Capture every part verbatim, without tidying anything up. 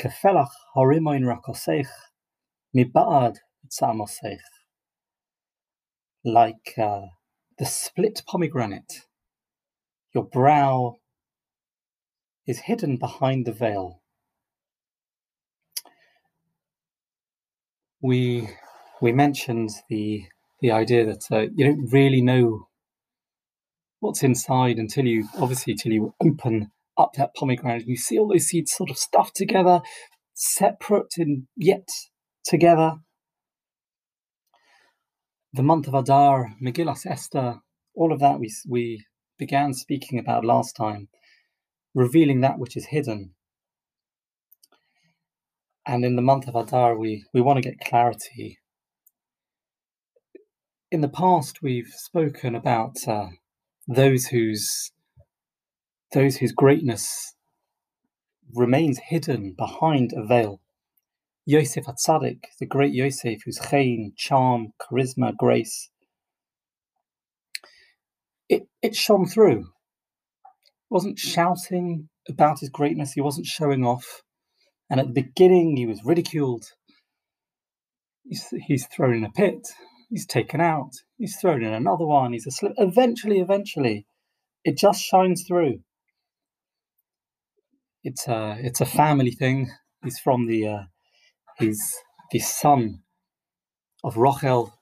Kefelach harimoin rakoseich, mi ba'ad tzamoseich. Like uh, the split pomegranate, your brow is hidden behind the veil. We we mentioned the the idea that uh, you don't really know what's inside until you obviously till you open up that pomegranate and you see all those seeds sort of stuffed together, separate and yet together. The month of Adar, Megillas Esther, all of that we we began speaking about last time, revealing that which is hidden. And in the month of Adar, we, we want to get clarity. In the past, we've spoken about uh, those whose those whose greatness remains hidden behind a veil. Yosef HaTzadik, the great Yosef, whose chen, charm, charisma, grace, it, it shone through. He wasn't shouting about his greatness, he wasn't showing off. And at the beginning, he was ridiculed. He's, he's thrown in a pit. He's taken out. He's thrown in another one. He's asleep. Eventually, eventually, it just shines through. It's a it's a family thing. He's from the uh, he's the son of Rachel.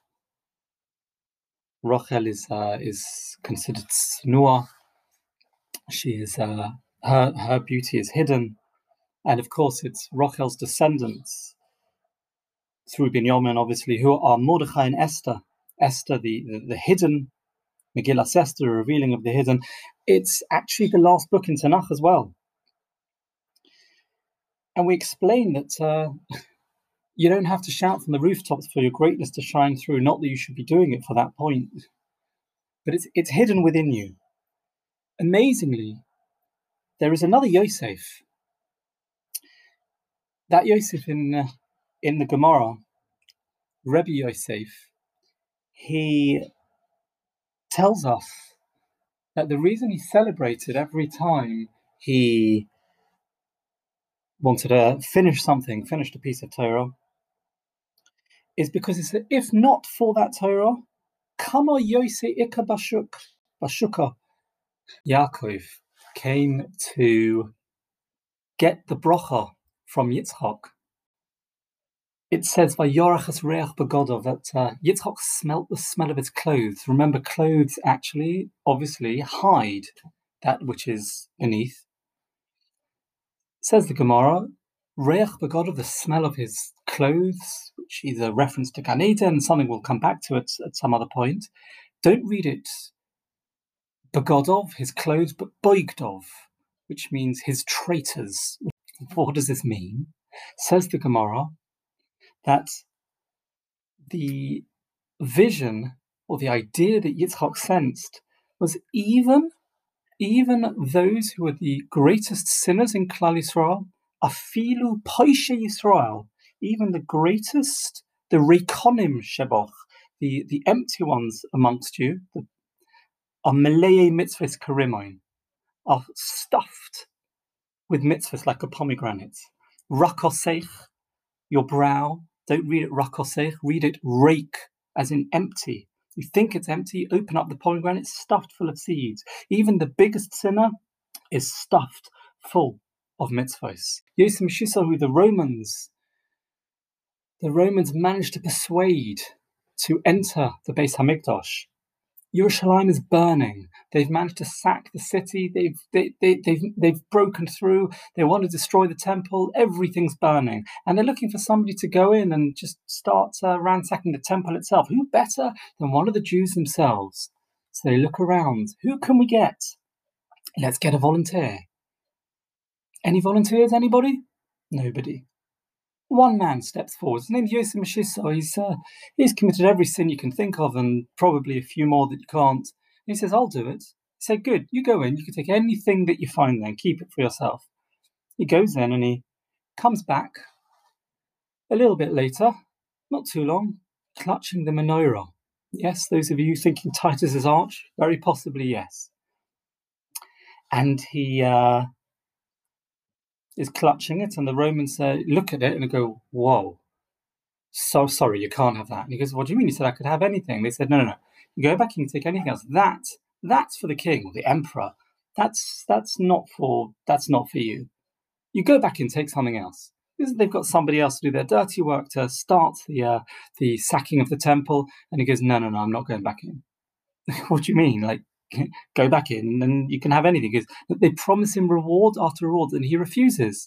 Rachel is uh, is considered snua. She is uh, her her beauty is hidden, and of course, it's Rachel's descendants through Binyamin, obviously, who are Mordechai and Esther. Esther, the, the, the hidden, Megillas Esther, the revealing of the hidden. It's actually the last book in Tanakh as well. And we explain that uh, you don't have to shout from the rooftops for your greatness to shine through, not that you should be doing it for that point. But it's it's hidden within you. Amazingly, there is another Yosef. That Yosef in, uh, in the Gemara, Rebbe Yosef, he tells us that the reason he celebrated every time he wanted to finish something, finished a piece of Torah, is because he said, if not for that Torah, Kama Yosef Ika Bashuk, Bashuka, Yaakov came to get the bracha from Yitzchak. It says, Vayorachas reach begodov, that uh, Yitzchak smelt the smell of his clothes. Remember, clothes actually, obviously, hide that which is beneath. Says the Gemara, reich begodov, the smell of his clothes, which is a reference to Gan Eden, and something we'll come back to at, at some other point. Don't read it begodov, his clothes, but boigdov, which means his traitors. What does this mean? Says the Gemara that the vision or the idea that Yitzchak sensed was even, even those who were the greatest sinners in Klal Yisrael, afilu poishe Yisrael, even the greatest, the rekonim sheboch, the, the empty ones amongst you, the are melei mitzvahs karimoin, are stuffed with mitzvahs like a pomegranate. Rakoseich, your brow, don't read it rakoseich, read it reik, as in empty. You think it's empty, open up the pomegranate, it's stuffed full of seeds. Even the biggest sinner is stuffed full of mitzvahs. Yosef Mishisahu, the Romans, the Romans managed to persuade to enter the Beis Hamikdash. Yerushalayim is burning. They've managed to sack the city. They've they, they, they've they've broken through. They want to destroy the temple. Everything's burning, and they're looking for somebody to go in and just start uh, ransacking the temple itself. Who better than one of the Jews themselves? So they look around. Who can we get? Let's get a volunteer. Any volunteers? Anybody? Nobody. One man steps forward. His name's Yosef Mishiso. He's uh, he's committed every sin you can think of and probably a few more that you can't. And he says, I'll do it. He said, good, you go in. You can take anything that you find there and keep it for yourself. He goes in and he comes back a little bit later, not too long, clutching the menorah. Yes, those of you thinking Titus's arch, very possibly yes. And he uh, is clutching it, and the Romans say, look at it and go, whoa, so sorry, you can't have that. And he goes, what do you mean? He said, I could have anything. They said, no, no, no. You go back and you take anything else. That, that's for the king or the emperor. That's that's not for that's not for you. You go back and take something else. Because they've got somebody else to do their dirty work to start the uh, the sacking of the temple. And he goes, no, no, no, I'm not going back in. What do you mean? Like, go back in and you can have anything. Because they promise him reward after reward, and he refuses.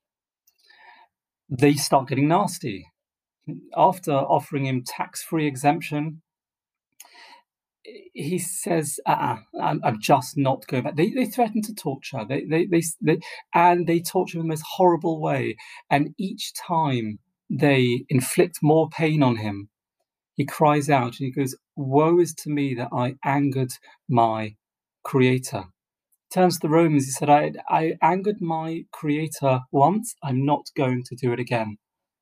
They start getting nasty. After offering him tax-free exemption, he says, uh-uh, I'm, I'm just not going back. They, they threaten to torture. They, they, they, they, and they torture in the most horrible way. And each time they inflict more pain on him, he cries out and he goes, woe is to me that I angered my creator. He turns to the Romans, he said, I, I angered my creator once, I'm not going to do it again.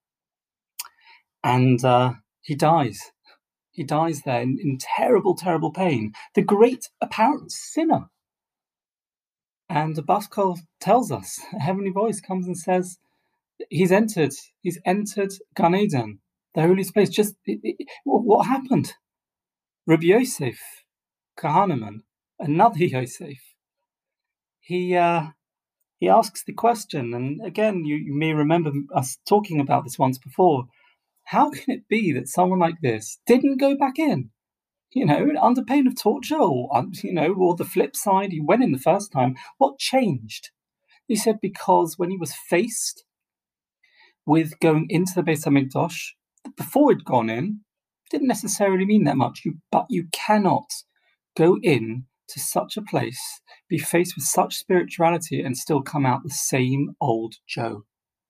And uh, he dies. He dies there in, in terrible, terrible pain. The great apparent sinner. And the Baskol tells us, a heavenly voice comes and says, he's entered, he's entered Gan Eden, the holiest place. Just, it, it, what happened? Rabbi Yosef, Kahaneman, another Yosef, he uh, he asks the question, and again, you, you may remember us talking about this once before. How can it be that someone like this didn't go back in? You know, under pain of torture, or, you know, or the flip side, he went in the first time. What changed? He said because when he was faced with going into the Beis HaMikdash, before he'd gone in, didn't necessarily mean that much. You, but you cannot go in to such a place, be faced with such spirituality, and still come out the same old Joe.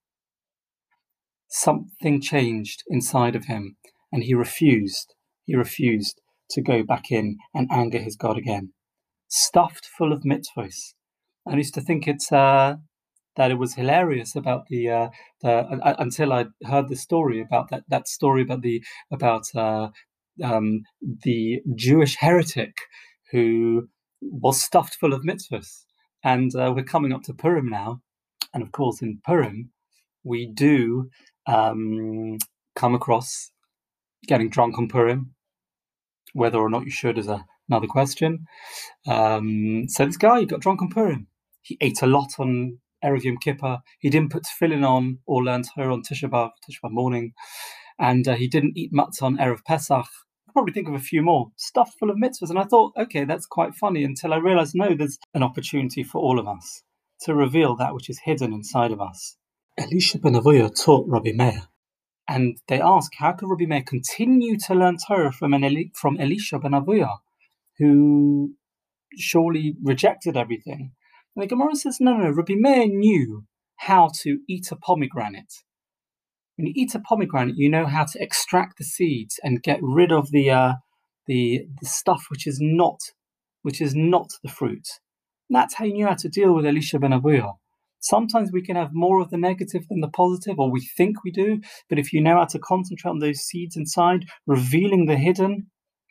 Something changed inside of him, and he refused. He refused to go back in and anger his God again. Stuffed full of mitzvahs. I used to think it's uh, that it was hilarious about the, uh, the uh, until I heard the story about that that story about the about uh, um, the Jewish heretic who was stuffed full of mitzvahs. And uh, we're coming up to Purim now, and of course in Purim we do um, come across getting drunk on Purim. Whether or not you should is a, another question. Um, so this guy got drunk on Purim. He ate a lot on Erev Yom Kippur. He didn't put tefillin on or learn Torah on Tisha B'Av, Tisha B'Av morning. And uh, he didn't eat matzah on Erev Pesach. I'll probably think of a few more, stuffed full of mitzvahs. And I thought, okay, that's quite funny, until I realized, no, there's an opportunity for all of us to reveal that which is hidden inside of us. Elisha ben Avuya taught Rabbi Meir. And they ask, how could Rabbi Meir continue to learn Torah from, an Eli- from Elisha ben Avuya, who surely rejected everything? And the Gemara says, no, no, Rabbi Meir knew how to eat a pomegranate. When you eat a pomegranate, you know how to extract the seeds and get rid of the uh, the, the stuff which is not which is not the fruit. And that's how you knew how to deal with Elisha ben Avuya. Sometimes we can have more of the negative than the positive, or we think we do, but if you know how to concentrate on those seeds inside, revealing the hidden,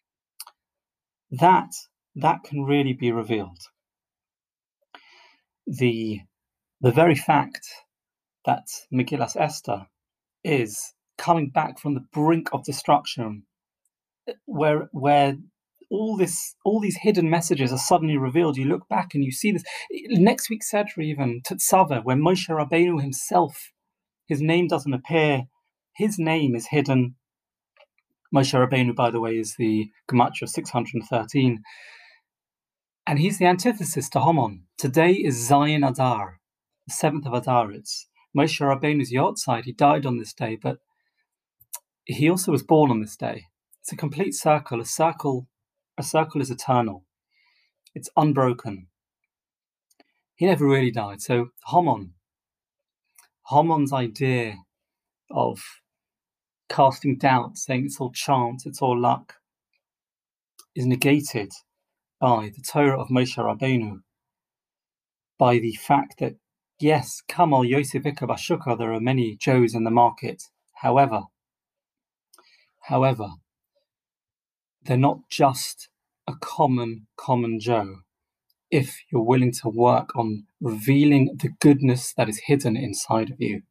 that that can really be revealed. The the very fact that Megillas Esther is coming back from the brink of destruction, where where all this all these hidden messages are suddenly revealed. You look back and you see this. Next week's Seder, even Tetzaveh, when Moshe Rabbeinu himself, his name doesn't appear, his name is hidden. Moshe Rabbeinu, by the way, is the Gematria six hundred thirteen, and he's the antithesis to Haman. Today is Zayin Adar, the seventh of Adar. It's Moshe Rabbeinu's yahrzeit. He died on this day, but he also was born on this day. It's a complete circle. A circle, a circle is eternal. It's unbroken. He never really died. So Haman, Haman's idea of casting doubt, saying it's all chance, it's all luck, is negated by the Torah of Moshe Rabbeinu, by the fact that, yes, Kamal Yosef Ika Bashuka, there are many Joes in the market. However, however, they're not just a common, common Joe. if you're willing to work on revealing the goodness that is hidden inside of you.